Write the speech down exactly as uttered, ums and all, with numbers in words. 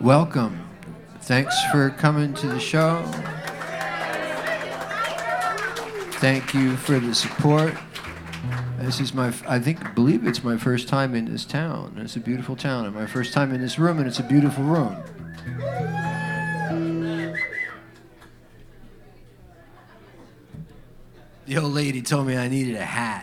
welcome. Thanks for coming to the show. Thank you for the support. This is my, I think, believe it's my first time in this town. It's a beautiful town, and my first time in this room, and it's a beautiful room. The old lady told me I needed a hat.